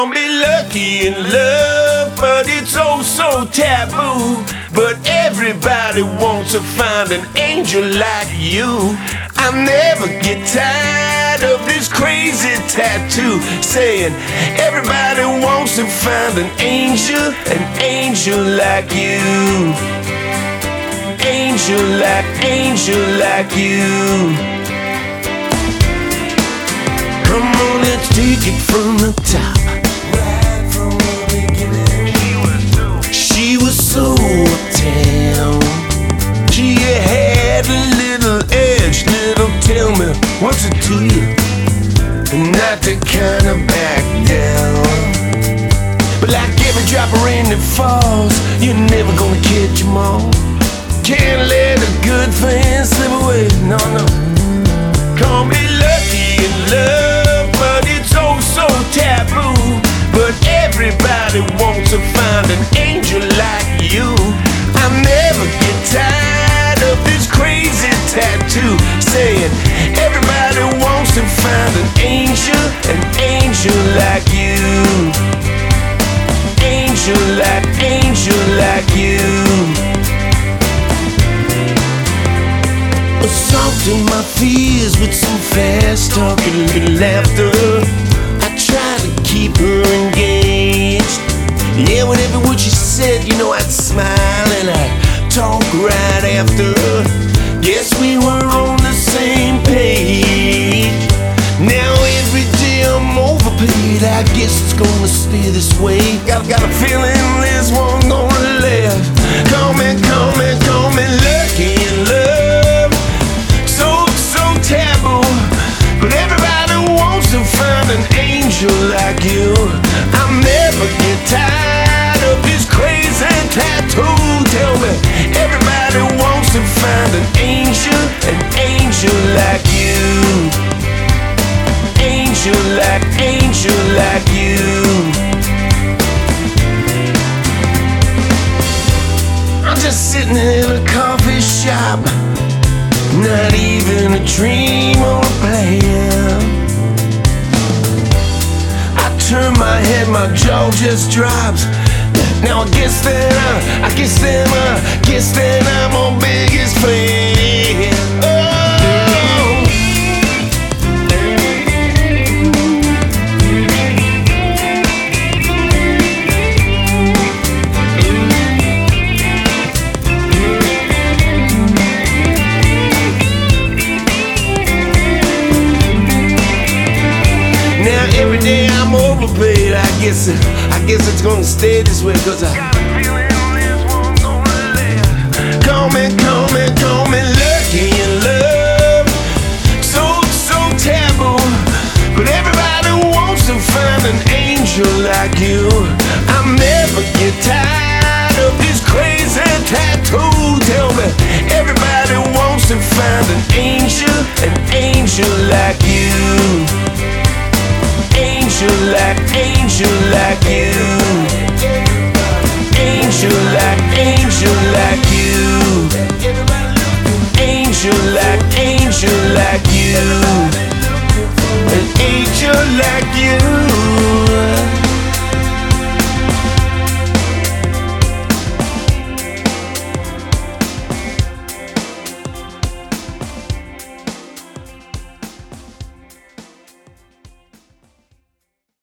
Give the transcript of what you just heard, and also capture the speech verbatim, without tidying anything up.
Don't be lucky in love, but it's oh so taboo. But everybody wants to find an angel like you. I never get tired of this crazy tattoo saying everybody wants to find an angel, an angel like you. Angel like, angel like you. Come on, let's take it from the top. Right from the beginning. She was so uptown. She had a little edge, little tell me what's it to you. Not the kind of back down. But like every drop of rain that falls, you're never gonna catch them all. Can't let a good thing slip away, no, no. Call me lucky in love, but it's oh so taboo. But everybody wants to find an angel like you. I never get tired of this crazy tattoo saying everybody wants to find an angel, an angel like you. Angel like, angel like you. Assaulting my fears with some fast talking and laughter. I try to keep her engaged. Yeah, whatever what she said, you know I'd smile and I'd talk right after. Guess we were on the same page. Now every day I'm overpaid. I guess it's gonna stay this way. Got, got a feeling this one gonna last. Call me, call me, call me lucky in love. So, so taboo. But everybody wants to find an angel like you. I'll never get tired of this crazy tattoo. Tell me, everybody wants to find an angel, an angel like you. Angel like, angel like you. I'm just sitting in a coffee shop, not even a dream or a plan. I turn my head, my jaw just drops. Now I guess that I, I guess that I, guess that I'm my biggest fan. Oh. Now every day I'm overpaid. I guess it, I guess it's gonna stay this way, cause I got a feeling this one's gonna last. Call me, call me, call me lucky in love. So, so taboo. But everybody wants to find an angel like you. I'll never get tired of this crazy tattoo. Tell me, everybody wants to find an angel, an angel like you. Angel like, angel like you. Angel like, angel like you. Angel like, angel like you. An angel like you.